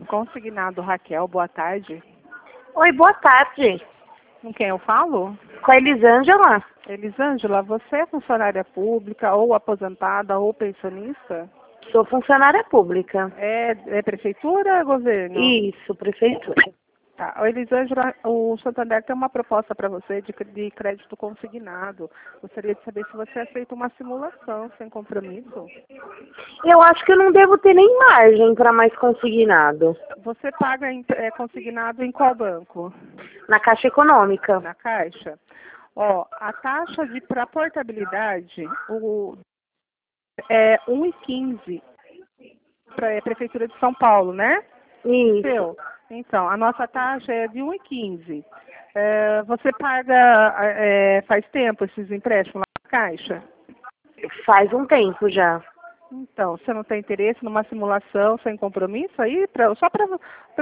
Consignado Raquel, boa tarde. Oi, boa tarde. Com quem eu falo? Com a Elisângela? Elisângela, você é funcionária pública ou aposentada ou pensionista? Sou funcionária pública. É prefeitura ou governo? Isso, prefeitura. Tá. Ô, Elisângela, o Santander tem uma proposta para você de crédito consignado. Gostaria de saber se você aceita uma simulação sem compromisso. Eu acho que eu não devo ter nem margem para mais consignado. Você paga consignado em qual banco? Na Caixa Econômica. Na Caixa? Ó, a taxa para portabilidade é 1,15 para a Prefeitura de São Paulo, né? Isso. Seu. Então, a nossa taxa é de 1,15. Você paga faz tempo esses empréstimos lá na Caixa? Faz um tempo já. Então, você não tem interesse numa simulação sem compromisso aí? Só para